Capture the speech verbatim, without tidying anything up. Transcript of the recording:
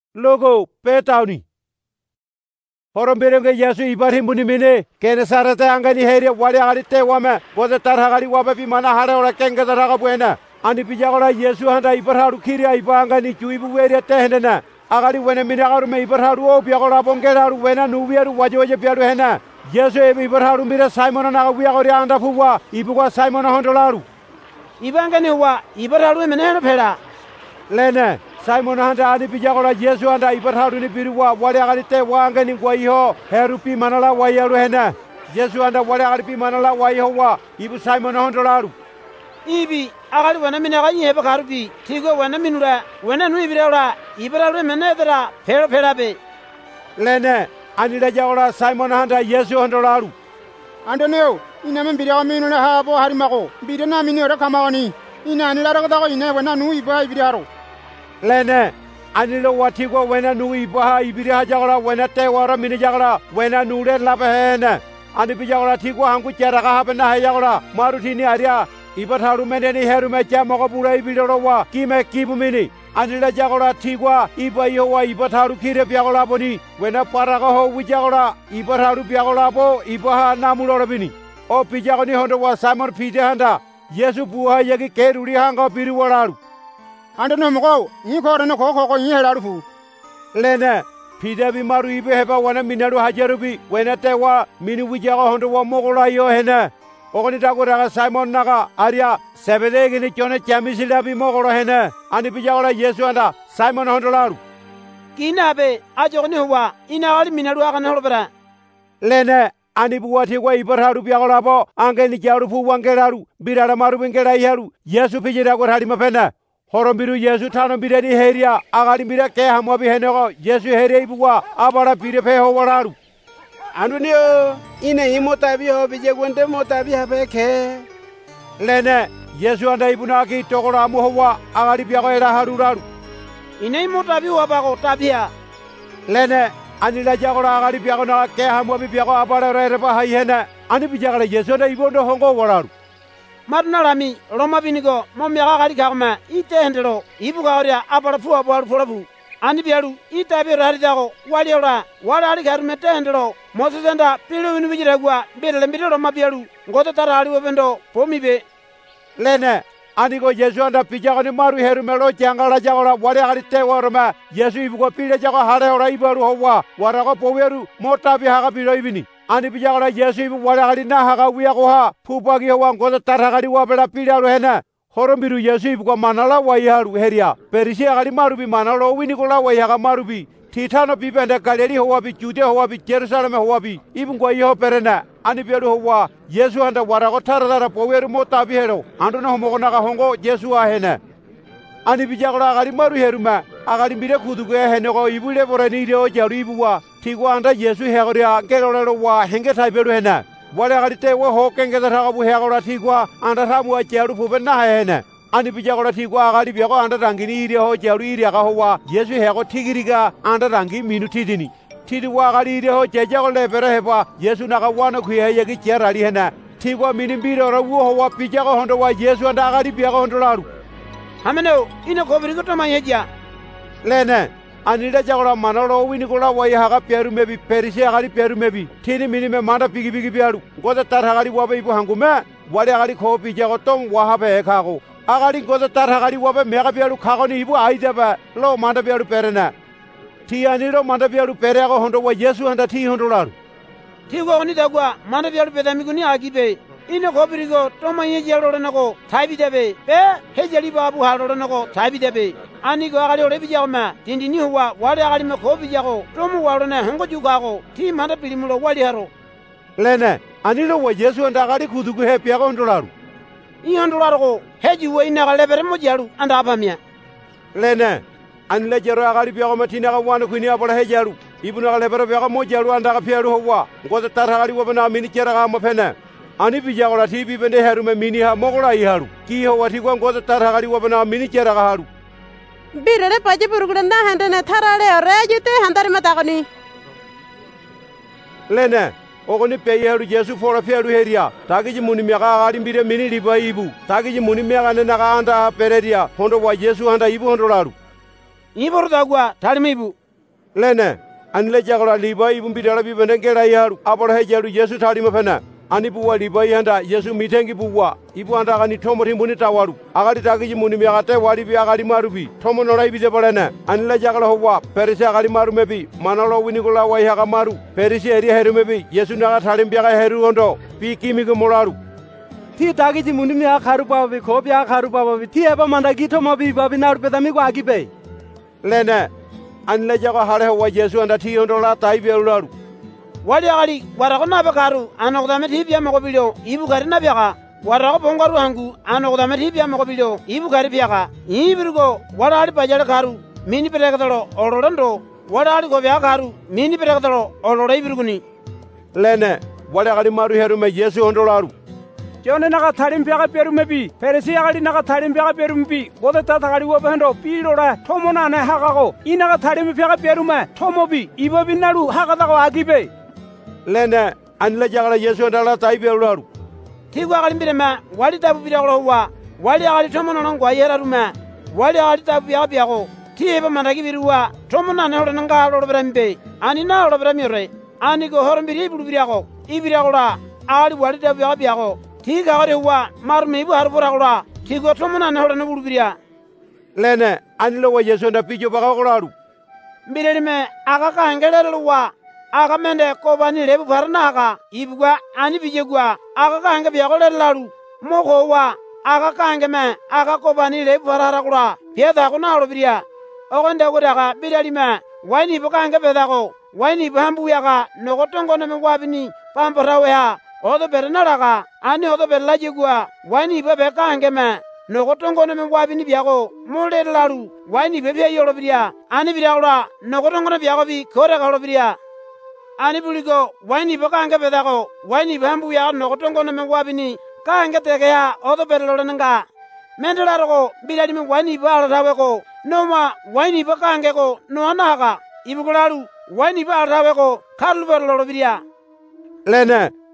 logo petawni. Horomberenge Yesu ibari munimine kene sarata angani heria wali agari te wame goza tarhagari wababi mana hara ora kenga daraga buena ani bijagora Yesu handa ibarharu kiria ibangani chuibu weria tehendena agari wene minagaru me ibarharu o biagora bongeraru wena nubiaru wajoje biaru hena Yesu e ibarharu mira Simon na biagori anda fuwa ibugwa Simon hondolaru ibangani wa ibarharu meneno phela lene Simon handa ani bijagora Yesu handa ibarharu ni biruwa wali agari te wangani gwaiho herupi manala wayaru hena Yesu handa wali agari pi manala waiho wa ibu Simon hondolaru ibi agari wana minaga yebe karubi tigo wana minura wana nu ibirara ibirara menedra phelo phelabe lene ani jagora Simon handa Yesu hondolaru andoneo ina membira minuna habo harimako bidena minura kamawani ina ni lara dago ina wana nu iba ibiraro lene ani lo watigo wana nu iba ibira jagora wana te wara min jagora wana nu le labehena ani bijagora tigo hangu chara ka habna jagora marutini aria ibatharu meneni herume chamoko pura ibidoro wa kime kibumini anila jagora tigwa ibayo wa ibatharu kire biagora boni wena paraga ho wijagora ibatharu biagora bo ibaha namuloro bini o pijagoni hondo wa Simon Peter handa Yesu buha yagi keruri hanga biru wararu ando no moko ni ko rene ko ko ko ni helaru fu lene Peter bi maru ibe heba wana minaru hajarubi wena tewa mini wijaga hondo wa mogola yo hena ogoni dagora Simon naga aria sebede gini chone chamisila bi mogoro hene ani bijagora Yesu anda Simon hondolaru kinabe ajogni huwa ina ali minaru aga holbara lene ani buwati kwa ibarharu biagora bo angeni jaru fu wangeraru birara maru bingera yaru Yesu pijira ko hadi mapena horombiru Yesu thano bireni heria agari bira ke hamwabi henego Yesu heria ibuwa abara bire phe ho wararu andunio ine imotabi ho bije gwende motabi habeke lene Yesu anda ibuna ki tokora muhwa agari biago era haruraru ine imotabi ho bago tabia lene ani la jagora agari biago na ke hamwa bi biago abara re ba hayena ani bijagara Yesu anda ibondo hongo wararu marna lami roma binigo momya agari kagma ite hendero ibuga oria abara fu abara fulabu ani biaru itabi rari dago wali ora wala ali garu mete hendero mosenda pilu winu bijiragwa bidele mbidelo mabiaru ngoto tarali webendo pomibe lene ani go Yesu anda pijago ni maru heru melo jangala jagora wali ali te warma Yesu ibugo pile jago hare ora ibaru howa warago poweru motabi haga bilo ibini ani bijagora Yesu ibu wali ali na haga wiago ha pupagi howa ngoto taragari wabela pile aru hena horombiru Yesu ibugo manala waiharu heria perisi agari marubi manalo winikola waihaga marubi tithano bibende galeri howa bi jude howa bi Jerusalem howa bi ibungo yeho perena ani beru howa Yesu handa warago tarara poweru motabi hero andono homogona ga hongo Yesu ahena ani bijagora agari maru heruma agari mire kudugo henego ibule borani ro jaru ibuwa tigwa anda Yesu hegoria gerorero wa henge thaiberu hena wale agari te wo ho kenge daraga bu hegora tigwa anda thamu a jaru fu na hena ani bijagora tigwa agari biago anda rangini ire ho jaru ire ga howa Yesu hego tigiriga anda rangi minuti dini tidwa agari ire ho jejago lebere heba Yesu naga wana kuye yegi cherali hena tigwa minimbiro ro wo howa bijago hondo wa Yesu anda agari biago hondo laru hameno ina kobirigo to manyeja lene anida jagora manoro winikola wai haga peru mebi perisi agari peru mebi tini mini me manda pigi pigi biaru goda tar hagari wabe ibu hangume wale agari kopi jago tong wahabe ekago agari goda tar hagari wabe mega biaru kagoni ibu aidaba lo manda biaru perena ti aniro manda biaru perego hondo wa Yesu handa ti hondo laru tigo oni dagwa manda biaru pedamiguni agibe ina kobirigo to manyeja loro nako thabi debe be hejali babu haloro nako thabi debe ani go agari ore bijama tindi ni huwa wale agari me ko bijago to mu waro na hongo jugago ti manda pilimulo wali haro lene ani lo wa Yesu anda agari kudugu he piago ondolaru i ondolaru ko heji wo ina ga lebere mo jaru anda abamia lene ani le jero agari piago matina ga wana kuni abara hejaru ibuna ga lebere piago mo jaru anda ga piaru howa ngoda tar agari wabana mini chera ga mo pena ani bijagora tibi bende herume mini ha mogora i haru ki ho wati go ngoda tar agari wabana mini chera ga haru birere paje burugura na hande na tharale rejute handari matagoni lene ogoni peyeru Yesu fora feru heria tagiji muni mega gari mbire mini liba ibu tagiji muni mega ne naga anda pereria hondo wa Yesu handa ibu hondo laru ibu dagwa talimi ibu Lene, anile jagola liba ibun bidala bibene gela yaru abora hejaru Yesu talima pena. Ani buwa liba yanda Yesu mitengi buwa ibu anda kani tomo timbuni tawaru agari tagiji muni miagate wali bi agari marubi tomo nora ibide bolene anile jagola howa perisi agari maru mebi manalo winigula wai haga maru perisi eri heru mebi Yesu naga talim biaga heru ondo pi kimigo molaru ti tagiji muni miaga karu babi ko biaga karu babi ti eba mandagi tomo bi babi naru bedami ko agibe lene anile jago hare howa Yesu anda ti ondo la taibi ularu wali agali warako nabe karu anokdame ti biya moko bilio ibu gari nabiaka warako bongaru hangu anokdame ti biya moko bilio ibu gari biaka ibirgo wala ali bajale karu mini perekatalo olorando wala ali go biya karu mini perekatalo olora ibirguni lene wala agali maru heru me Yesu ondo laru jone naga thalim biaga peru mebi peresi agali naga thalim biaga peru mebi goda ta tagari wo bendo pilora thomo na na hagago inaga thalim biaga peru me thomo bi ibo binaru hagada go agibe lene anile jagala Yesu ondo la taibi ularu tigo agali mbirema wali tabu birakolo wa wali agali thomo nono ngwa yera ruma wali agali tabu biaga biago ti eba mandagi biruwa thomo na ne hoda nga lolo berambe ani na lolo beramire ani go horombiri ibulu birago ibiragola agali wali tabu biaga biago ti gagare wa marme ibu harburagola ti go thomo na ne hoda ne bulu biria lene anile wa Yesu ondo pijo baga golaru mbirelime aga ka hangelelo wa aga mende ko bani lebu barna aga ibugwa ani bijegwa aga ka hange biago lelaru moko wa aga ka hange me aga ko bani lebu barara kula pieda ko na robiria ogonde go daga bidalime wani boka hange bedago wani bambu yaga nogo tongo na mewabini pamparawe ha odo berna daga ani odo belajegwa wani bebe ka hange me nogo tongo na mewabini biago mole laru wani bebe yoro biria ani biago nogo tongo na biago bi kore ga biria ani buligo wani boka hange bedago wani bambu ya nogo tongo na mewabini ka hange tege ya odo berlo nanga mendelarogo bidalime wani ba rawe ko noma wani boka hange ko no anaga ibugularu wani ba rawe ko karlu berlo biria lene